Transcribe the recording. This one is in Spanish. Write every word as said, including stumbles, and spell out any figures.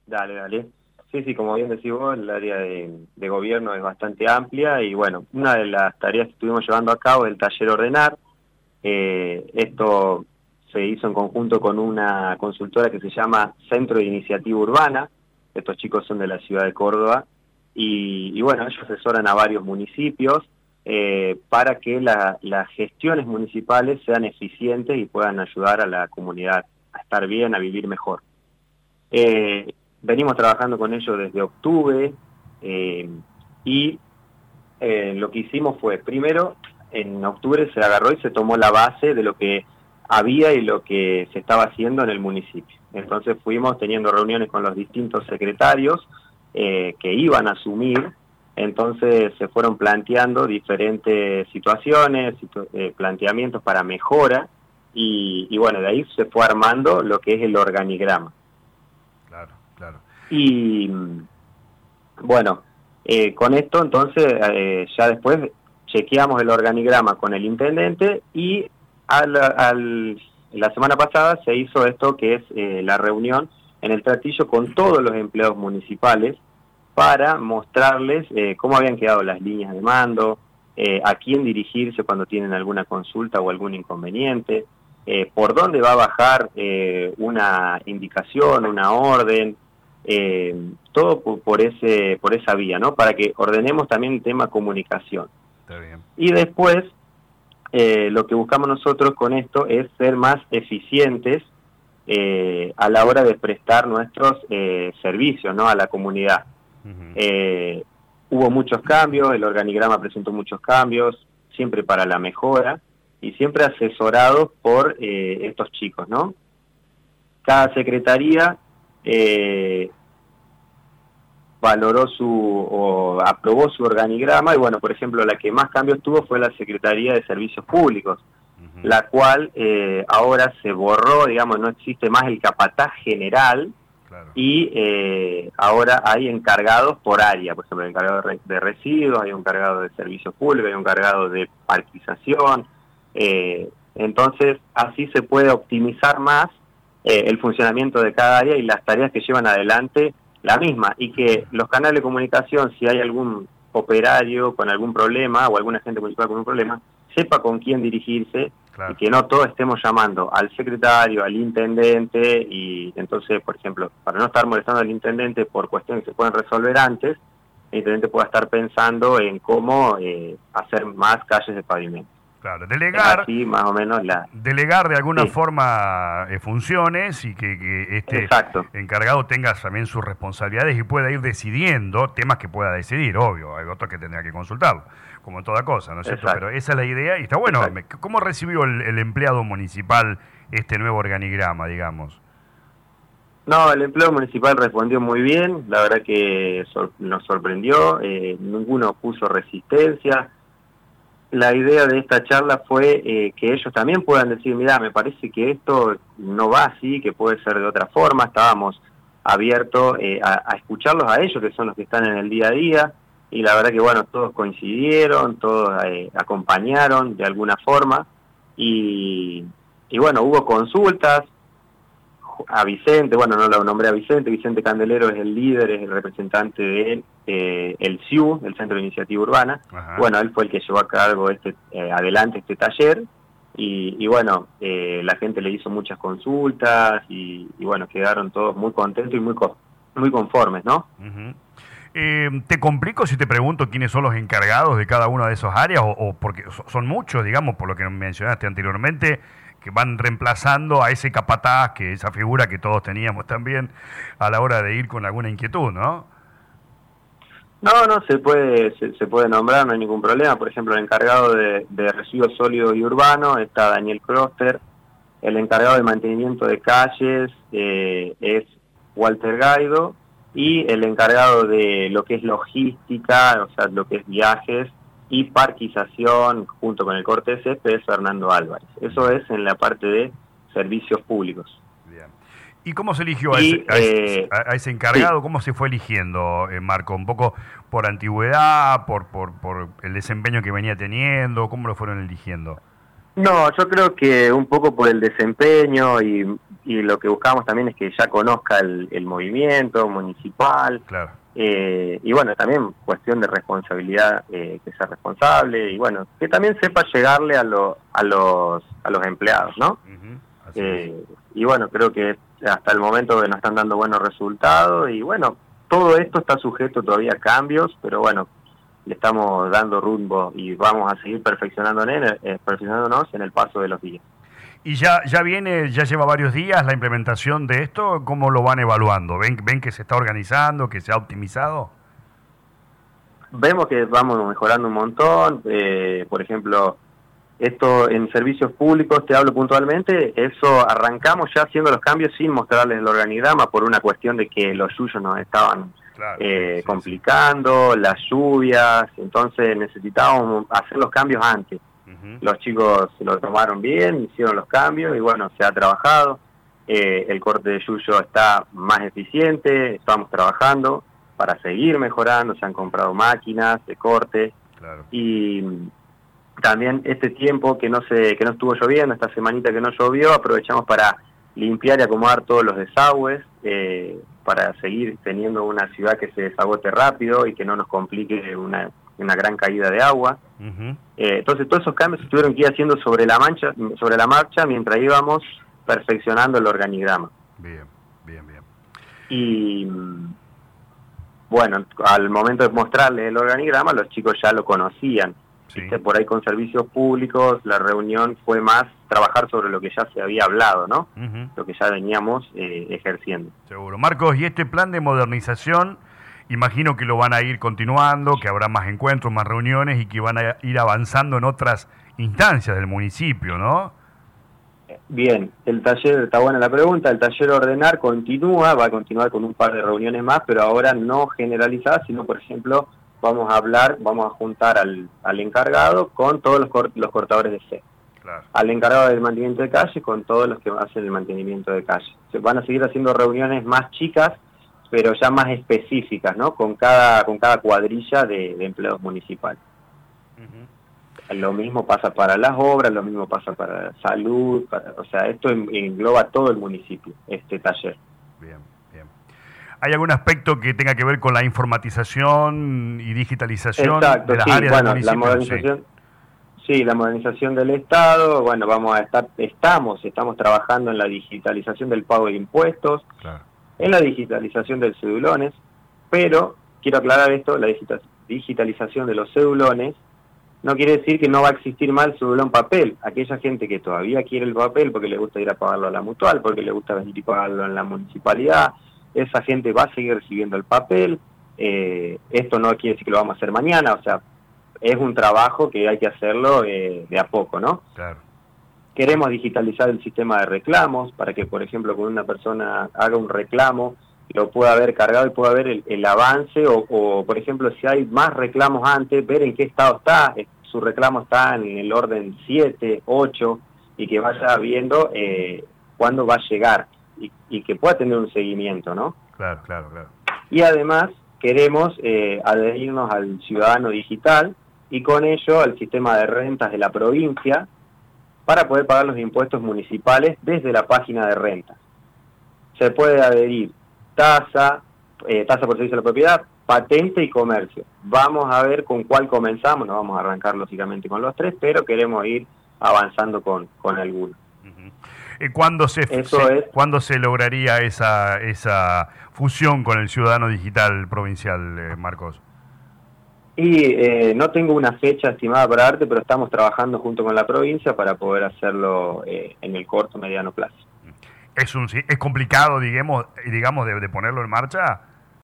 Dale, dale. Sí, sí, como bien decís vos, el área de, de gobierno es bastante amplia y bueno, una de las tareas que estuvimos llevando a cabo es el taller Ordenar. Eh, esto se hizo en conjunto con una consultora que se llama Centro de Iniciativa Urbana. Estos chicos son de la ciudad de Córdoba y, y bueno, ellos asesoran a varios municipios eh, para que la, las gestiones municipales sean eficientes y puedan ayudar a la comunidad a estar bien, a vivir mejor. Eh, venimos trabajando con ellos desde octubre eh, y eh, lo que hicimos fue, primero, en octubre se agarró y se tomó la base de lo que había y lo que se estaba haciendo en el municipio. Entonces fuimos teniendo reuniones con los distintos secretarios eh, que iban a asumir, entonces se fueron planteando diferentes situaciones, situ eh, planteamientos para mejora y, y bueno, de ahí se fue armando lo que es el organigrama. Claro, claro. Y bueno, eh, con esto entonces eh, ya después chequeamos el organigrama con el intendente y al, al, la semana pasada se hizo esto que es eh, la reunión en el Tratillo con todos los empleados municipales para mostrarles eh, cómo habían quedado las líneas de mando, eh, a quién dirigirse cuando tienen alguna consulta o algún inconveniente, eh, por dónde va a bajar eh, una indicación, una orden, eh, todo por, por, ese, por esa vía, ¿no? Para que ordenemos también el tema comunicación. Está bien. Y después, eh, lo que buscamos nosotros con esto es ser más eficientes eh, a la hora de prestar nuestros eh, servicios, ¿no? A la comunidad. Uh-huh. eh, hubo muchos cambios, el organigrama presentó muchos cambios, siempre para la mejora y siempre asesorados por eh, estos chicos, ¿no? Cada secretaría eh, valoró su o aprobó su organigrama y bueno, por ejemplo, la que más cambios tuvo fue la Secretaría de Servicios Públicos, uh-huh. la cual eh, ahora se borró, digamos, no existe más el capataz general. Claro. Y eh, ahora hay encargados por área, por ejemplo, el encargado de, de residuos, hay un encargado de servicios públicos, hay un encargado de parquización, eh, entonces así se puede optimizar más eh, el funcionamiento de cada área y las tareas que llevan adelante la misma, y que los canales de comunicación, si hay algún operario con algún problema o alguna gente municipal con un problema, sepa con quién dirigirse. Claro. Y que no todos estemos llamando al secretario, al intendente, y entonces, por ejemplo, para no estar molestando al intendente por cuestiones que se pueden resolver antes, el intendente pueda estar pensando en cómo eh, hacer más calles de pavimento. Claro, delegar, así más o menos la... delegar de alguna sí. forma eh, funciones y que, que este Exacto. encargado tenga también sus responsabilidades y pueda ir decidiendo temas que pueda decidir, obvio, hay otros que tendrá que consultarlo, como en toda cosa, ¿no es cierto? Pero esa es la idea y está bueno. Exacto. ¿Cómo recibió el, el empleado municipal este nuevo organigrama, digamos? No, el empleado municipal respondió muy bien, la verdad que sor nos sorprendió, eh, ninguno puso resistencia. La idea de esta charla fue eh, que ellos también puedan decir, mira, me parece que esto no va así, que puede ser de otra forma. Estábamos abiertos eh, a, a escucharlos a ellos, que son los que están en el día a día, y la verdad que, bueno, todos coincidieron, todos eh, acompañaron de alguna forma, y, y bueno, hubo consultas a Vicente, bueno, no lo nombré a Vicente, Vicente Candelero es el líder, es el representante de eh, el C I U, el Centro de Iniciativa Urbana. Ajá. Bueno, él fue el que llevó a cargo este eh, adelante este taller, y, y bueno, eh, la gente le hizo muchas consultas, y, y bueno, quedaron todos muy contentos y muy, co muy conformes, ¿no? Uh-huh. Eh, ¿Te complico si te pregunto quiénes son los encargados de cada una de esas áreas? O, o porque son muchos, digamos, por lo que mencionaste anteriormente, que van reemplazando a ese capataz, que esa figura que todos teníamos también a la hora de ir con alguna inquietud, ¿no? No, no, se puede se, se puede nombrar, no hay ningún problema. Por ejemplo, el encargado de, de residuos sólidos y urbanos está Daniel Kroster, el encargado de mantenimiento de calles eh, es Walter Gaido, y el encargado de lo que es logística, o sea, lo que es viajes y parquización junto con el corte de césped es Fernando Álvarez. Eso es en la parte de servicios públicos. Bien. ¿Y cómo se eligió a, y, ese, a, eh, a ese encargado? Sí. ¿Cómo se fue eligiendo, eh, Marco? ¿Un poco por antigüedad, por, por, por el desempeño que venía teniendo? ¿Cómo lo fueron eligiendo? No, yo creo que un poco por el desempeño y, y lo que buscamos también es que ya conozca el, el movimiento municipal. Claro. Eh, y bueno, también cuestión de responsabilidad, eh, que sea responsable y bueno, que también sepa llegarle a, lo, a, los, a los empleados, ¿no? Uh-huh. Eh, y bueno, creo que hasta el momento nos están dando buenos resultados y bueno, todo esto está sujeto todavía a cambios, pero bueno, le estamos dando rumbo y vamos a seguir perfeccionándonos en el, eh, perfeccionándonos en el paso de los días. Y ya ya viene, ya lleva varios días la implementación de esto, ¿cómo lo van evaluando? ¿Ven, ven que se está organizando, que se ha optimizado? Vemos que vamos mejorando un montón, eh, por ejemplo, esto en servicios públicos, te hablo puntualmente, eso arrancamos ya haciendo los cambios sin mostrarles el organigrama por una cuestión de que los yuyos nos estaban claro, eh, sí, complicando, sí. las lluvias, entonces necesitábamos hacer los cambios antes. Uh-huh. Los chicos lo tomaron bien, hicieron los cambios y bueno, se ha trabajado. Eh, el corte de yuyo está más eficiente, estamos trabajando para seguir mejorando, se han comprado máquinas de corte claro. y también este tiempo que no se que no estuvo lloviendo, esta semanita que no llovió, aprovechamos para limpiar y acomodar todos los desagües, eh, para seguir teniendo una ciudad que se desagote rápido y que no nos complique una, una gran caída de agua. Uh-huh. eh, entonces todos esos cambios se tuvieron que ir haciendo sobre la mancha, sobre la marcha mientras íbamos perfeccionando el organigrama. Bien, bien, bien. Y bueno, al momento de mostrarles el organigrama, los chicos ya lo conocían. Sí. Por ahí con servicios públicos, la reunión fue más trabajar sobre lo que ya se había hablado, ¿no? Uh-huh. Lo que ya veníamos eh, ejerciendo. Seguro. Marcos, y este plan de modernización, imagino que lo van a ir continuando, que habrá más encuentros, más reuniones y que van a ir avanzando en otras instancias del municipio, ¿no? Bien, el taller, está buena la pregunta, el taller Ordenar continúa, va a continuar con un par de reuniones más, pero ahora no generalizadas, sino por ejemplo, vamos a hablar, vamos a juntar al, al encargado con todos los, cort, los cortadores de C. Claro. Al encargado del mantenimiento de calle con todos los que hacen el mantenimiento de calle. Se van a seguir haciendo reuniones más chicas, pero ya más específicas, ¿no? Con cada, con cada cuadrilla de, de empleados municipales. Uh-huh. Lo mismo pasa para las obras, lo mismo pasa para salud, para, o sea, esto engloba todo el municipio, este taller. Bien, bien. ¿Hay algún aspecto que tenga que ver con la informatización y digitalización Exacto, de las sí, áreas bueno, del municipio? La modernización, sí. sí, la modernización del Estado, bueno, vamos a estar, estamos, estamos trabajando en la digitalización del pago de impuestos, claro. en la digitalización de cedulones, pero quiero aclarar esto, la digitalización de los cedulones no quiere decir que no va a existir más el cedulón papel. Aquella gente que todavía quiere el papel porque le gusta ir a pagarlo a la mutual, porque le gusta venir y pagarlo en la municipalidad, esa gente va a seguir recibiendo el papel. Eh, esto no quiere decir que lo vamos a hacer mañana, o sea, es un trabajo que hay que hacerlo eh, de a poco, ¿no? Claro. Queremos digitalizar el sistema de reclamos para que, por ejemplo, cuando una persona haga un reclamo, lo pueda haber cargado y pueda ver el, el avance o, o, por ejemplo, si hay más reclamos antes, ver en qué estado está, su reclamo está en el orden siete, ocho, y que vaya viendo eh, cuándo va a llegar y, y que pueda tener un seguimiento, ¿no? Claro, claro, claro. Y además queremos eh, adherirnos al ciudadano digital y con ello al sistema de rentas de la provincia para poder pagar los impuestos municipales desde la página de rentas. Se puede adherir tasa, eh, tasa por servicio de la propiedad, patente y comercio. Vamos a ver con cuál comenzamos, no vamos a arrancar lógicamente con los tres, pero queremos ir avanzando con, con algunos. Uh-huh. ¿Cuándo se, se, es, ¿Cuándo se lograría esa, esa fusión con el ciudadano digital provincial, eh, Marcos? Y eh, no tengo una fecha estimada para darte, pero estamos trabajando junto con la provincia para poder hacerlo eh, en el corto mediano plazo. ¿Es, un, es complicado, digamos, digamos de, de ponerlo en marcha?